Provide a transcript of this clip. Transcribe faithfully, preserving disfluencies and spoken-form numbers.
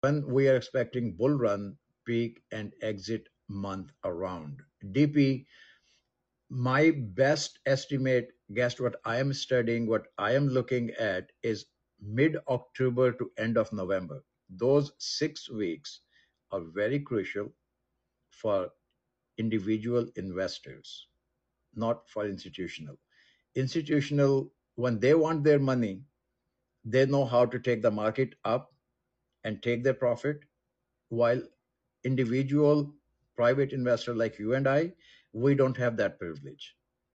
when we are expecting bull run, peak, and exit month around. D P, my best estimate, guess what I am studying, what I am looking at is mid October to end of November. Those six weeks are very crucial for individual investors, not for institutional. Institutional, when they want their money, they know how to take the market up and take their profit, while individual private investor like you and I, we don't have that privilege.